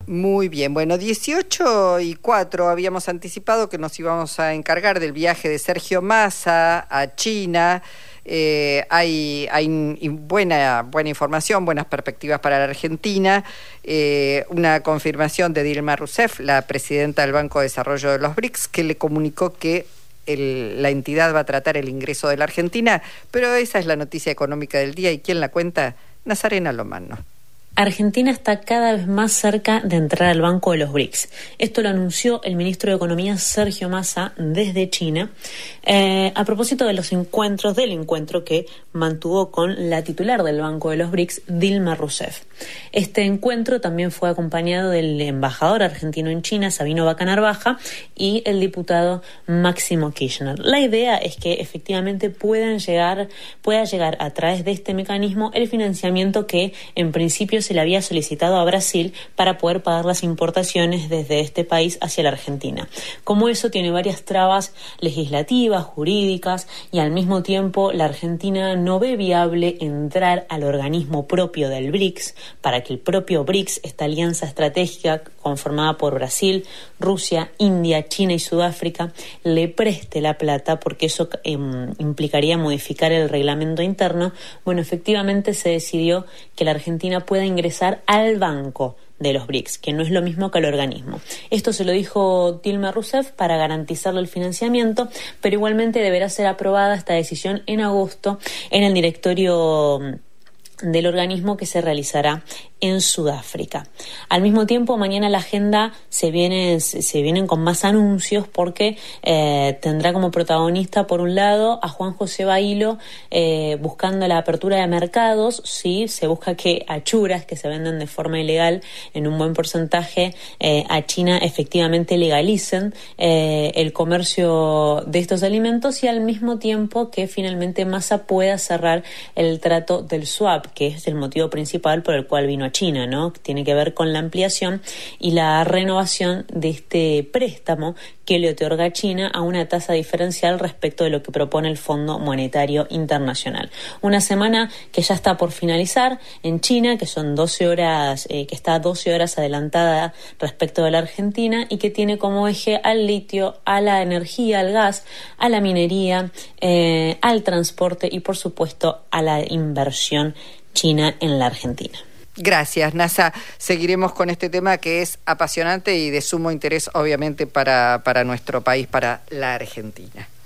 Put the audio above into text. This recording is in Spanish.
Muy bien, bueno, 18:04 habíamos anticipado que nos íbamos a encargar del viaje de Sergio Massa a China. Hay buena información, buenas perspectivas para la Argentina. Una confirmación de Dilma Rousseff, la presidenta del Banco de Desarrollo de los BRICS, que le comunicó que la entidad va a tratar el ingreso de la Argentina, pero esa es la noticia económica del día. ¿Y quién la cuenta? Nazarena Lomano. Argentina está cada vez más cerca de entrar al Banco de los BRICS. Esto lo anunció el ministro de Economía Sergio Massa desde China, a propósito de del encuentro que mantuvo con la titular del Banco de los BRICS, Dilma Rousseff. Este encuentro también fue acompañado del embajador argentino en China, Sabino Baca-Narvaja, y el diputado Máximo Kirchner. La idea es que efectivamente pueda llegar a través de este mecanismo el financiamiento que en principio se le había solicitado a Brasil para poder pagar las importaciones desde este país hacia la Argentina. Como eso tiene varias trabas legislativas, jurídicas, y al mismo tiempo la Argentina no ve viable entrar al organismo propio del BRICS para que el propio BRICS, esta alianza estratégica conformada por Brasil, Rusia, India, China y Sudáfrica, le preste la plata, porque eso implicaría modificar el reglamento interno. Bueno, efectivamente se decidió que la Argentina pueda ingresar al banco de los BRICS, que no es lo mismo que el organismo. Esto se lo dijo Dilma Rousseff para garantizarle el financiamiento, pero igualmente deberá ser aprobada esta decisión en agosto en el directorio del organismo, que se realizará en Sudáfrica. Al mismo tiempo, mañana la agenda se vienen con más anuncios, porque tendrá como protagonista, por un lado, a Juan José Bailo buscando la apertura de mercados. Sí, se busca que achuras que se venden de forma ilegal en un buen porcentaje a China efectivamente legalicen el comercio de estos alimentos, y al mismo tiempo que finalmente Massa pueda cerrar el trato del swap, que es el motivo principal por el cual vino a China, ¿no? Tiene que ver con la ampliación y la renovación de este préstamo que le otorga China a una tasa diferencial respecto de lo que propone el Fondo Monetario Internacional. Una semana que ya está por finalizar en China, que son 12 horas, que está 12 horas adelantada respecto de la Argentina, y que tiene como eje al litio, a la energía, al gas, a la minería, al transporte y, por supuesto, a la inversión china en la Argentina. Gracias, Nasa. Seguiremos con este tema que es apasionante y de sumo interés, obviamente, para nuestro país, para la Argentina.